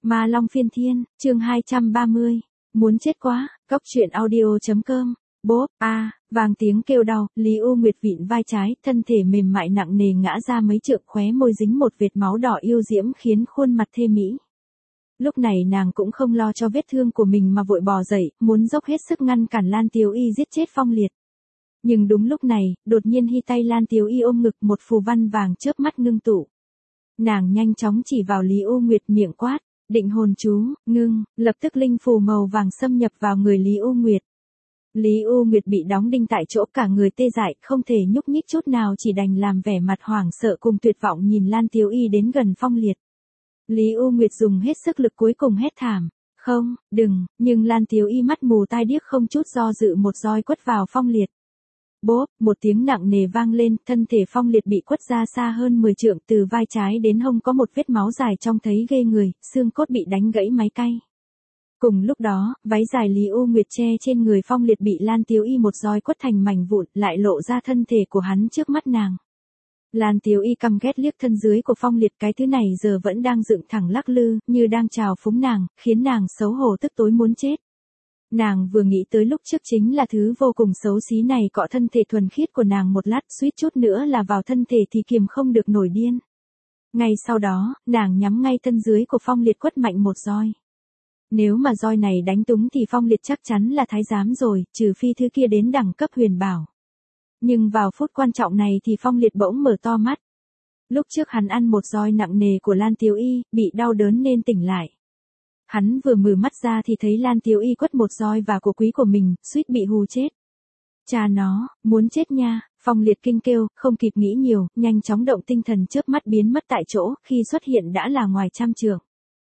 Ma Long Phiên Thiên, chương 230. Muốn chết quá, cóc truyện audio.com. Bốp, vang tiếng kêu đau, Lý U Nguyệt vịn vai trái, thân thể mềm mại nặng nề ngã ra mấy trượng, khóe môi dính một vệt máu đỏ yêu diễm khiến khuôn mặt thê mỹ. Lúc này nàng cũng không lo cho vết thương của mình mà vội bò dậy, muốn dốc hết sức ngăn cản Lan Tiếu Y giết chết Phong Liệt. Nhưng đúng lúc này, đột nhiên hy tay Lan Tiếu Y ôm ngực, một phù văn vàng chớp mắt ngưng tụ. Nàng nhanh chóng chỉ vào Lý U Nguyệt, miệng quát, định hồn chú, ngưng, lập tức linh phù màu vàng xâm nhập vào người Lý U Nguyệt. Lý U Nguyệt bị đóng đinh tại chỗ, cả người tê dại, không thể nhúc nhích chút nào, chỉ đành làm vẻ mặt hoảng sợ cùng tuyệt vọng nhìn Lan Tiếu Y đến gần Phong Liệt. Lý U Nguyệt dùng hết sức lực cuối cùng hét thảm, không, đừng, nhưng Lan Tiếu Y mắt mù tai điếc không chút do dự một roi quất vào Phong Liệt. Bốp, một tiếng nặng nề vang lên, thân thể Phong Liệt bị quất ra xa hơn 10 trượng, từ vai trái đến hông có một vết máu dài trông thấy ghê người, xương cốt bị đánh gãy máy cay. Cùng lúc đó, váy dài Lý U Nguyệt che trên người Phong Liệt bị Lan Tiếu Y một roi quất thành mảnh vụn, lại lộ ra thân thể của hắn trước mắt nàng. Lan Tiếu Y căm ghét liếc thân dưới của Phong Liệt, cái thứ này giờ vẫn đang dựng thẳng lắc lư, như đang chào phúng nàng, khiến nàng xấu hổ tức tối muốn chết. Nàng vừa nghĩ tới lúc trước chính là thứ vô cùng xấu xí này cọ thân thể thuần khiết của nàng một lát, suýt chút nữa là vào thân thể thì kiềm không được nổi điên. Ngay sau đó, nàng nhắm ngay thân dưới của Phong Liệt quất mạnh một roi. Nếu mà roi này đánh trúng thì Phong Liệt chắc chắn là thái giám rồi, trừ phi thứ kia đến đẳng cấp huyền bảo. Nhưng vào phút quan trọng này thì Phong Liệt bỗng mở to mắt. Lúc trước hắn ăn một roi nặng nề của Lan Tiếu Y, bị đau đớn nên tỉnh lại. Hắn vừa mở mắt ra thì thấy Lan Tiếu Y quất một roi vào cổ quý của mình, suýt bị hù chết. Cha nó, muốn chết nha, Phong Liệt kinh kêu, không kịp nghĩ nhiều, nhanh chóng động tinh thần chớp mắt biến mất tại chỗ, khi xuất hiện đã là ngoài trăm trượng.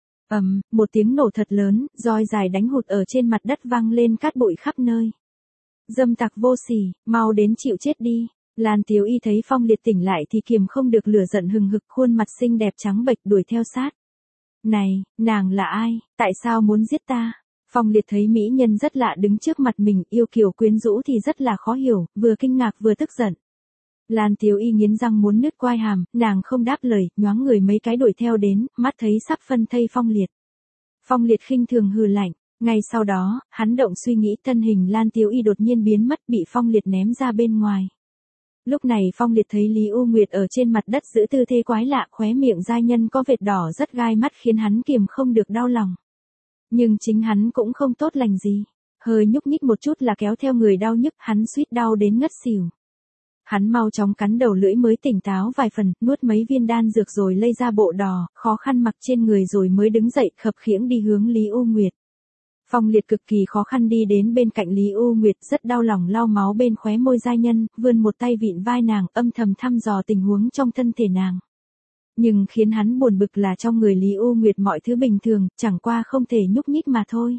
Một tiếng nổ thật lớn, roi dài đánh hụt ở trên mặt đất vang lên cát bụi khắp nơi. Dâm tặc vô sỉ, mau đến chịu chết đi. Lan Tiếu Y thấy Phong Liệt tỉnh lại thì kiềm không được lửa giận hừng hực, khuôn mặt xinh đẹp trắng bệch đuổi theo sát. Này, nàng là ai, tại sao muốn giết ta? Phong Liệt thấy mỹ nhân rất lạ đứng trước mặt mình, yêu kiều quyến rũ thì rất là khó hiểu, vừa kinh ngạc vừa tức giận. Lan Tiếu Y nghiến răng muốn nứt quai hàm, nàng không đáp lời, nhoáng người mấy cái đuổi theo đến, mắt thấy sắp phân thây Phong Liệt. Phong Liệt khinh thường hừ lạnh, ngay sau đó, hắn động suy nghĩ, thân hình Lan Tiếu Y đột nhiên biến mất, bị Phong Liệt ném ra bên ngoài. Lúc này Phong Liệt thấy Lý U Nguyệt ở trên mặt đất giữ tư thế quái lạ, khóe miệng giai nhân có vệt đỏ rất gai mắt khiến hắn kiềm không được đau lòng. Nhưng chính hắn cũng không tốt lành gì, hơi nhúc nhích một chút là kéo theo người đau nhức, hắn suýt đau đến ngất xỉu. Hắn mau chóng cắn đầu lưỡi mới tỉnh táo vài phần, nuốt mấy viên đan dược rồi lây ra bộ đỏ, khó khăn mặc trên người rồi mới đứng dậy, khập khiễng đi hướng Lý U Nguyệt. Phong Liệt cực kỳ khó khăn đi đến bên cạnh Lý U Nguyệt, rất đau lòng lau máu bên khóe môi giai nhân, vươn một tay vịn vai nàng, âm thầm thăm dò tình huống trong thân thể nàng. Nhưng khiến hắn buồn bực là trong người Lý U Nguyệt mọi thứ bình thường, chẳng qua không thể nhúc nhích mà thôi.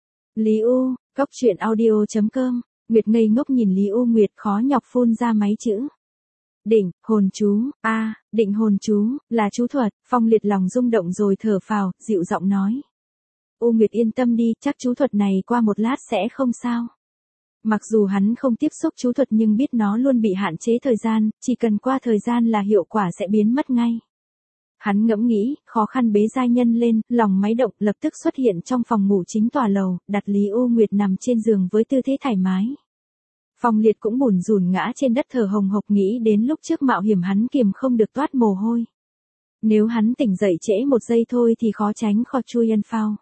Lý U, cóc truyện audio.com. Nguyệt ngây ngốc nhìn Lý U Nguyệt, khó nhọc phun ra mấy chữ. Định, hồn chú, định hồn chú, là chú thuật. Phong Liệt lòng rung động rồi thở phào, dịu giọng nói. U Nguyệt yên tâm đi, chắc chú thuật này qua một lát sẽ không sao. Mặc dù hắn không tiếp xúc chú thuật nhưng biết nó luôn bị hạn chế thời gian, chỉ cần qua thời gian là hiệu quả sẽ biến mất ngay. Hắn ngẫm nghĩ, khó khăn bế giai nhân lên, lòng máy động, lập tức xuất hiện trong phòng ngủ chính tòa lầu, đặt Lý U Nguyệt nằm trên giường với tư thế thoải mái. Phong Liệt cũng bủn rủn ngã trên đất thở hồng hộc, nghĩ đến lúc trước mạo hiểm hắn kiềm không được toát mồ hôi. Nếu hắn tỉnh dậy trễ một giây thôi thì khó tránh khỏi chui yên phao.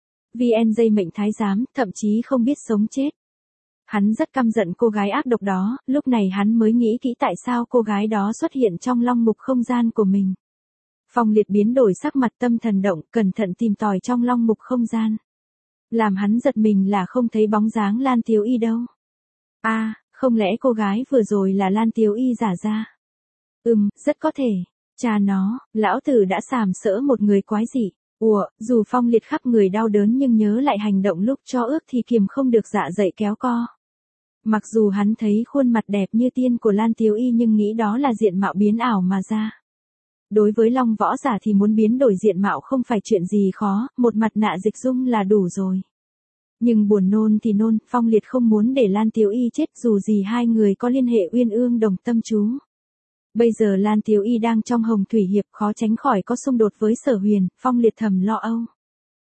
VN dây mệnh thái giám, thậm chí không biết sống chết. Hắn rất căm giận cô gái ác độc đó, lúc này hắn mới nghĩ kỹ tại sao cô gái đó xuất hiện trong long mục không gian của mình. Phong Liệt biến đổi sắc mặt, tâm thần động, cẩn thận tìm tòi trong long mục không gian. Làm hắn giật mình là không thấy bóng dáng Lan Tiếu Y đâu. Không lẽ cô gái vừa rồi là Lan Tiếu Y giả ra? Rất có thể. Cha nó, lão tử đã sàm sỡ một người quái dị. Dù Phong Liệt khắp người đau đớn nhưng nhớ lại hành động lúc cho ước thì kiềm không được dạ dậy kéo co. Mặc dù hắn thấy khuôn mặt đẹp như tiên của Lan Tiếu Y nhưng nghĩ đó là diện mạo biến ảo mà ra. Đối với long võ giả thì muốn biến đổi diện mạo không phải chuyện gì khó, một mặt nạ dịch dung là đủ rồi. Nhưng buồn nôn thì nôn, Phong Liệt không muốn để Lan Tiếu Y chết, dù gì hai người có liên hệ uyên ương đồng tâm chú. Bây giờ Lan Tiếu Y đang trong Hồng Thủy Hiệp, khó tránh khỏi có xung đột với Sở Huyền, Phong Liệt thầm lo âu.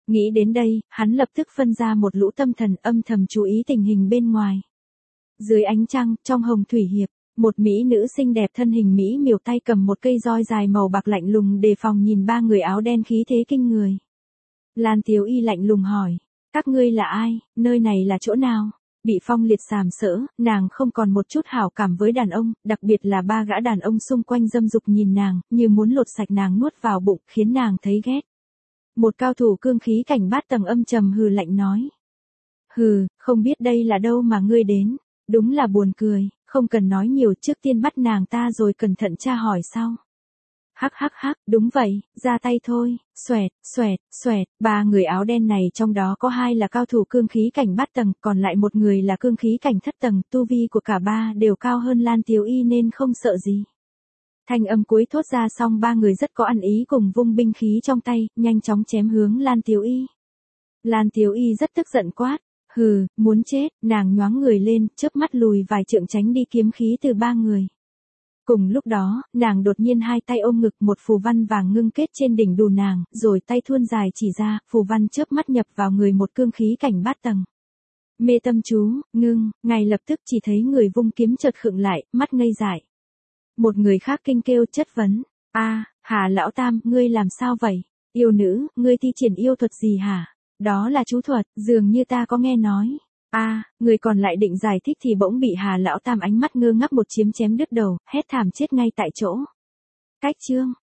Nghĩ đến đây, hắn lập tức phân ra một lũ tâm thần âm thầm chú ý tình hình bên ngoài. Dưới ánh trăng, trong hồng thủy hiệp, một mỹ nữ xinh đẹp thân hình mỹ miều tay cầm một cây roi dài màu bạc lạnh lùng đề phòng nhìn ba người áo đen khí thế kinh người. Lan Tiếu Y lạnh lùng hỏi, các ngươi là ai, nơi này là chỗ nào? Bị Phong Liệt sàm sỡ, nàng không còn một chút hảo cảm với đàn ông, đặc biệt là ba gã đàn ông xung quanh dâm dục nhìn nàng, như muốn lột sạch nàng nuốt vào bụng, khiến nàng thấy ghét. Một cao thủ cương khí cảnh bát tầng âm trầm hừ lạnh nói. Hừ, không biết đây là đâu mà ngươi đến, đúng là buồn cười, không cần nói nhiều, trước tiên bắt nàng ta rồi cẩn thận tra hỏi sau. Hắc hắc hắc, đúng vậy, ra tay thôi, xoẹt, xoẹt, xoẹt, ba người áo đen này trong đó có hai là cao thủ cương khí cảnh bát tầng, còn lại một người là cương khí cảnh thất tầng, tu vi của cả ba đều cao hơn Lan Tiếu Y nên không sợ gì. Thanh âm cuối thốt ra xong ba người rất có ăn ý cùng vung binh khí trong tay, nhanh chóng chém hướng Lan Tiếu Y. Lan Tiếu Y rất tức giận quát, hừ, muốn chết, nàng nhoáng người lên, chớp mắt lùi vài trượng tránh đi kiếm khí từ ba người. Cùng lúc đó, nàng đột nhiên hai tay ôm ngực, một phù văn vàng ngưng kết trên đỉnh đầu nàng, rồi tay thuôn dài chỉ ra, phù văn chớp mắt nhập vào người một cương khí cảnh bát tầng. Mê tâm chú, ngưng, ngay lập tức chỉ thấy người vung kiếm chợt khựng lại, mắt ngây dại. Một người khác kinh kêu chất vấn, Hà lão tam, ngươi làm sao vậy? Yêu nữ, ngươi thi triển yêu thuật gì hả? Đó là chú thuật, dường như ta có nghe nói. Người còn lại định giải thích thì bỗng bị Hà lão tam ánh mắt ngơ ngác một chiếm chém đứt đầu, hét thảm chết ngay tại chỗ. Cách chương